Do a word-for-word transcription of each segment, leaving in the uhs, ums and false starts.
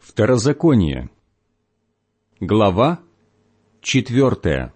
Второзаконие, глава четвертая.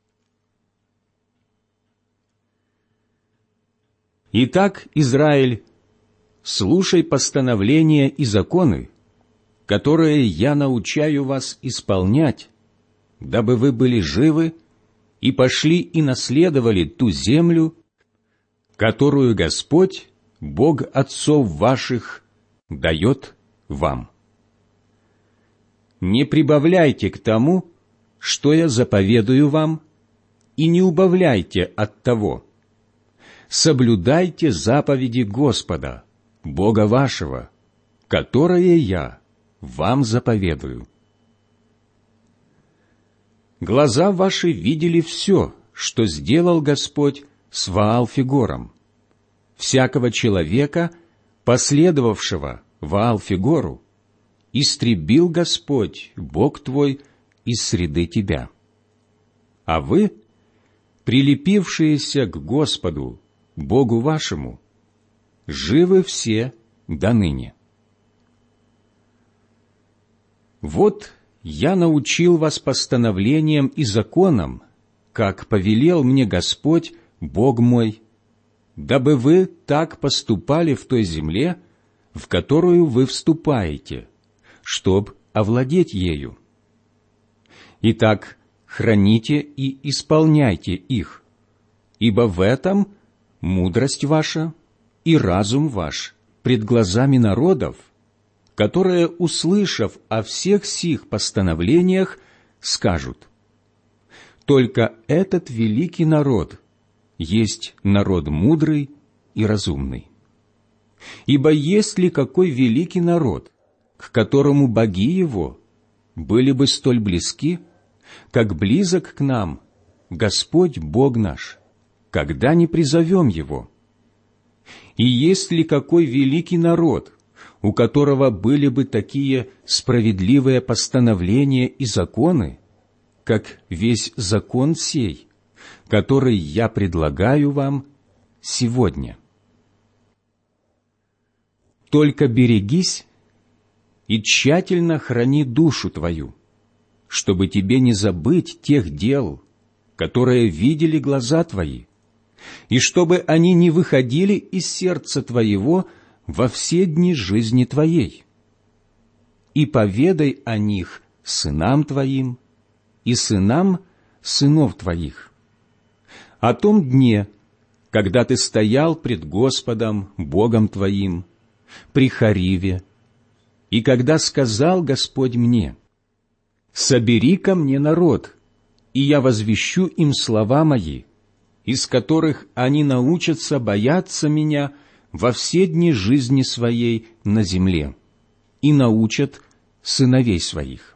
Итак, Израиль, слушай постановления и законы, которые я научаю вас исполнять, дабы вы были живы и пошли и наследовали ту землю, которую Господь, Бог отцов ваших, дает вам. Не прибавляйте к тому, что я заповедую вам, и не убавляйте от того. Соблюдайте заповеди Господа, Бога вашего, которые я вам заповедую. Глаза ваши видели все, что сделал Господь с Ваал-Фигором. Всякого человека, последовавшего Ваал-Фигору, истребил Господь, Бог твой, из среды тебя. А вы, прилепившиеся к Господу, Богу вашему, живы все до ныне. Вот я научил вас постановлениям и законам, как повелел мне Господь, Бог мой, дабы вы так поступали в той земле, в которую вы вступаете, чтоб овладеть ею. Итак, храните и исполняйте их, ибо в этом мудрость ваша и разум ваш пред глазами народов, которые, услышав о всех сих постановлениях, скажут: только этот великий народ есть народ мудрый и разумный. Ибо есть ли какой великий народ, к которому боги его были бы столь близки, как близок к нам Господь Бог наш, когда не призовем его? И есть ли какой великий народ, у которого были бы такие справедливые постановления и законы, как весь закон сей, который я предлагаю вам сегодня? Только берегись и тщательно храни душу твою, чтобы тебе не забыть тех дел, которые видели глаза твои, и чтобы они не выходили из сердца твоего во все дни жизни твоей. И поведай о них сынам твоим и сынам сынов твоих, о том дне, когда ты стоял пред Господом, Богом твоим, при Хориве, и когда сказал Господь мне: «Собери ко мне народ, и я возвещу им слова мои, из которых они научатся бояться меня во все дни жизни своей на земле, и научат сыновей своих».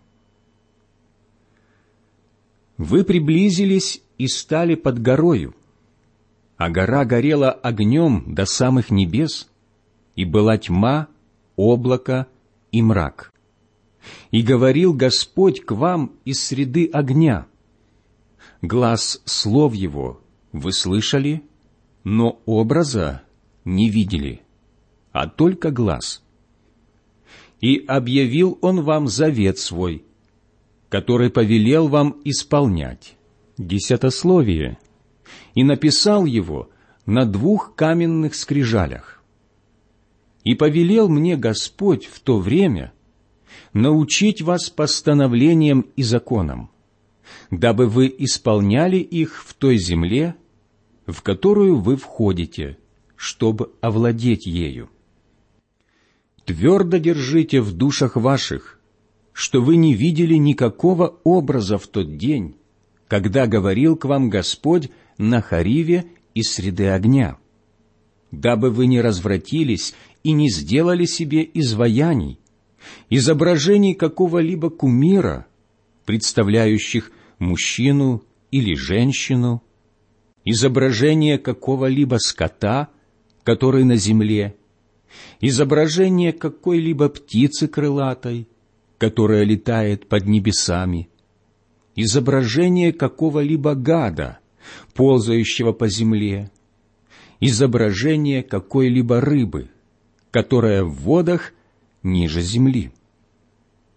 Вы приблизились и стали под горою, а гора горела огнем до самых небес, и была тьма, облако и мрак. И говорил Господь к вам из среды огня. Глас слов Его вы слышали, но образа не видели, а только глас. И объявил Он вам завет свой, который повелел вам исполнять, десятословие, и написал его на двух каменных скрижалях. И повелел мне Господь в то время научить вас постановлениям и законам, дабы вы исполняли их в той земле, в которую вы входите, чтобы овладеть ею. Твердо держите в душах ваших, что вы не видели никакого образа в тот день, когда говорил к вам Господь на Хориве из среды огня, дабы вы не развратились и не сделали себе изваяний, изображений какого-либо кумира, представляющих мужчину или женщину, изображение какого-либо скота, который на земле, изображение какой-либо птицы крылатой, которая летает под небесами, изображение какого-либо гада, ползающего по земле, изображение какой-либо рыбы, которая в водах ниже земли.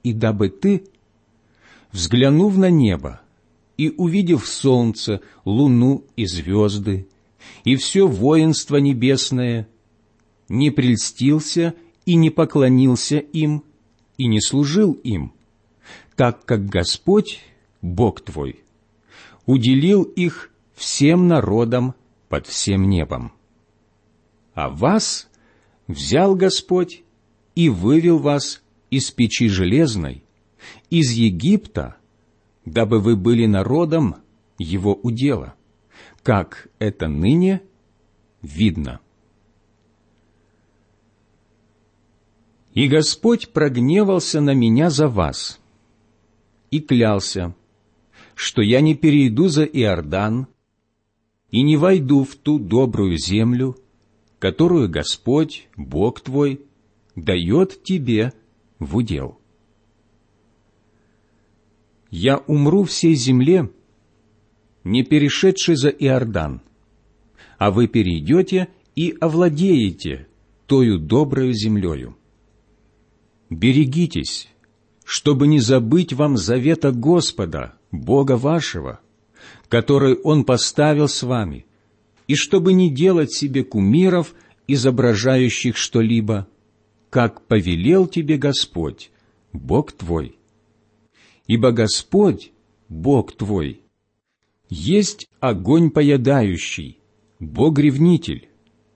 и дабы ты, взглянув на небо и увидев солнце, луну и звезды, и все воинство небесное, не прельстился и не поклонился им, и не служил им, так как Господь, Бог твой, уделил их всем народам под всем небом. А вас взял Господь и вывел вас из печи железной, из Египта, дабы вы были народом Его удела, как это ныне видно. И Господь прогневался на меня за вас и клялся, что я не перейду за Иордан и не войду в ту добрую землю, которую Господь, Бог твой, дает тебе в удел. Я умру всей земле, не перешедший за Иордан, а вы перейдете и овладеете тою доброю землею. Берегитесь, чтобы не забыть вам завета Господа, Бога вашего, который Он поставил с вами, и чтобы не делать себе кумиров, изображающих что-либо, как повелел тебе Господь, Бог твой. Ибо Господь, Бог твой, есть огонь поедающий, Бог-ревнитель.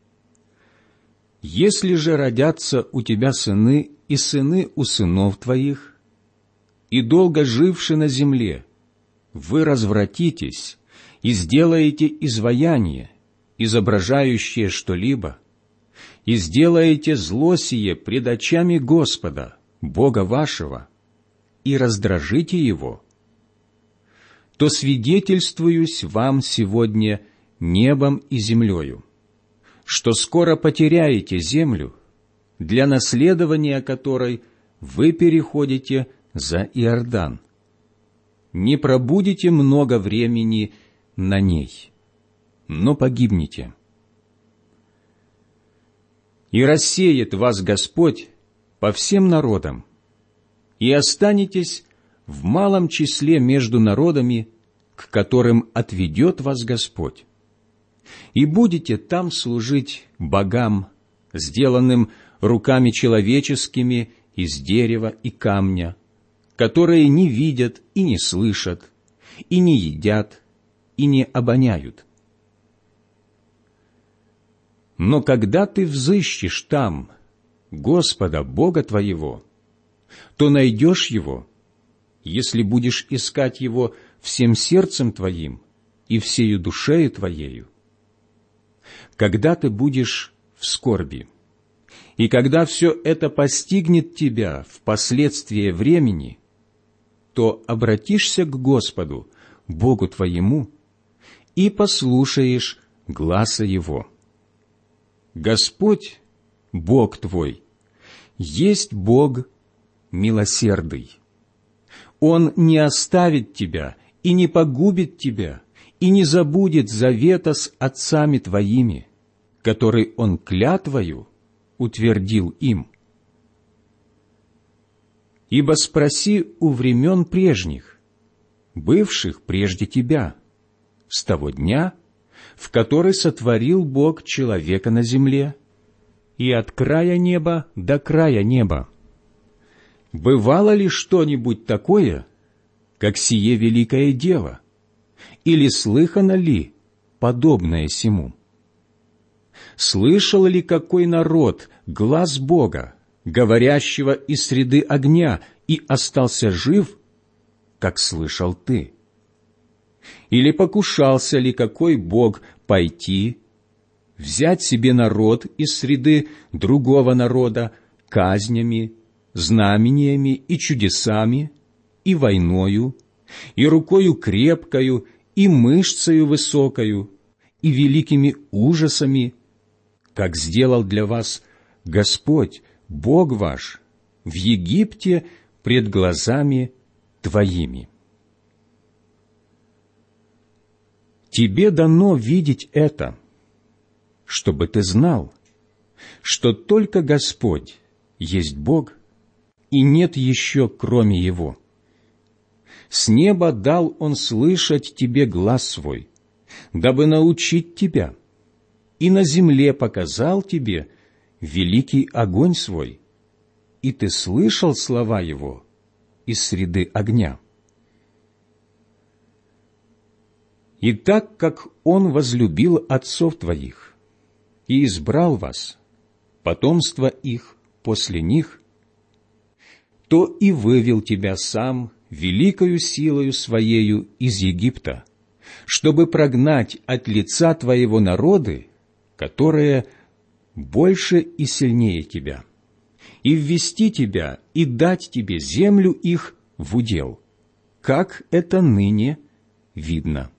Если же родятся у тебя сыны и сыны у сынов твоих, и долго живши на земле, вы развратитесь и сделаете изваяние, изображающее что-либо, и сделаете зло сие пред очами Господа, Бога вашего, и раздражите Его, то свидетельствуюсь вам сегодня небом и землею, что скоро потеряете землю, для наследования которой вы переходите за Иордан. Не пробудете много времени на ней, но погибнете. И рассеет вас Господь по всем народам, и останетесь в малом числе между народами, к которым отведет вас Господь. И будете там служить богам, сделанным руками человеческими из дерева и камня, которые не видят и не слышат, и не едят, и не обоняют. Но когда ты взыщешь там Господа Бога твоего, то найдешь Его, если будешь искать Его всем сердцем твоим и всею душею твоею. Когда ты будешь в скорби, и когда все это постигнет тебя впоследствии времени, то обратишься к Господу, Богу твоему, и послушаешь гласа Его. Господь, Бог твой, есть Бог милосердный. Он не оставит тебя и не погубит тебя, и не забудет завета с отцами твоими, который Он клятвою утвердил им. Ибо спроси у времен прежних, бывших прежде тебя, с того дня, в который сотворил Бог человека на земле, и от края неба до края неба. Бывало ли что-нибудь такое, как сие великое дело, или слыхано ли подобное сему? Слышал ли какой народ глас Бога, говорящего из среды огня, и остался жив, как слышал ты? Или покушался ли какой Бог пойти, взять себе народ из среды другого народа казнями, знамениями и чудесами, и войною, и рукою крепкою, и мышцею высокою, и великими ужасами, как сделал для вас Господь, Бог ваш, в Египте пред глазами твоими? Тебе дано видеть это, чтобы ты знал, что только Господь есть Бог, и нет еще кроме Его. С неба дал Он слышать тебе глас свой, дабы научить тебя, и на земле показал тебе великий огонь свой, и ты слышал слова Его из среды огня. И так как Он возлюбил отцов твоих и избрал вас, потомство их после них, то и вывел тебя сам великою силою Своею из Египта, чтобы прогнать от лица твоего народы, которые больше и сильнее тебя, и ввести тебя и дать тебе землю их в удел, как это ныне видно.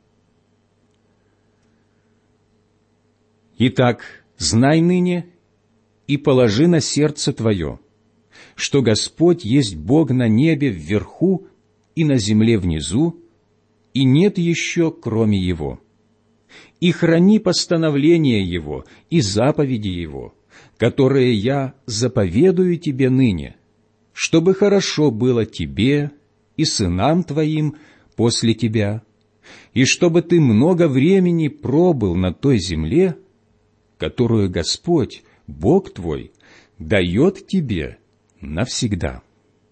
Итак, знай ныне и положи на сердце твое, что Господь есть Бог на небе вверху и на земле внизу, и нет еще кроме Его. И храни постановления Его и заповеди Его, которые я заповедую тебе ныне, чтобы хорошо было тебе и сынам твоим после тебя, и чтобы ты много времени пробыл на той земле, которую Господь, Бог твой, дает тебе навсегда.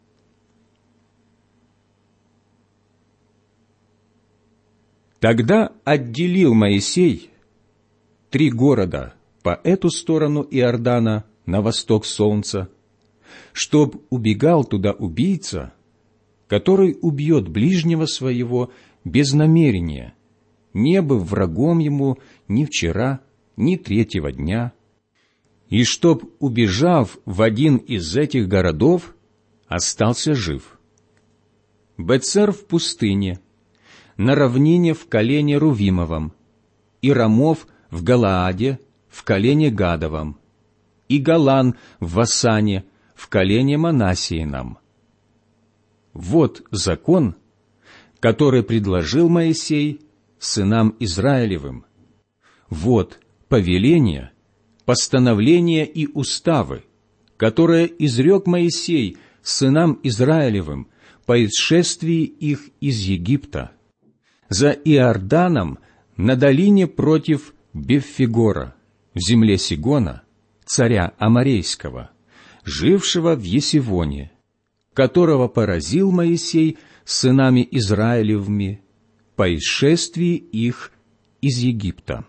Тогда отделил Моисей три города по эту сторону Иордана на восток солнца, чтоб убегал туда убийца, который убьет ближнего своего без намерения, не быв врагом ему ни вчера, ни третьего дня, и чтоб, убежав в один из этих городов, остался жив. Бецер в пустыне, на равнине в колене Рувимовом, и Рамов в Галааде в колене Гадовом, и Голан в Васане в колене Манассиином. Вот закон, который предложил Моисей сынам Израилевым. Вот повеления, постановления и уставы, которые изрек Моисей сынам Израилевым по исшествии их из Египта, за Иорданом на долине против Беффигора, в земле Сигона, царя Аморейского, жившего в Есивоне, которого поразил Моисей сынами Израилевыми по исшествии их из Египта.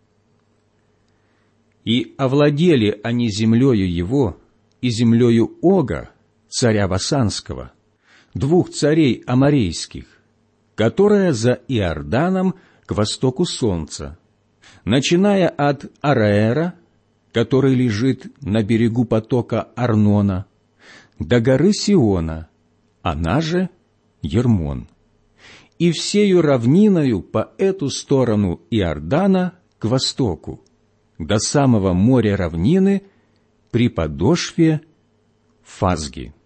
И овладели они землею его и землею Ога, царя Васанского, двух царей аморейских, которая за Иорданом к востоку солнца, начиная от Араэра, который лежит на берегу потока Арнона, до горы Сиона, она же Ермон, и всею равниною по эту сторону Иордана к востоку, до самого моря равнины при подошве Фазги.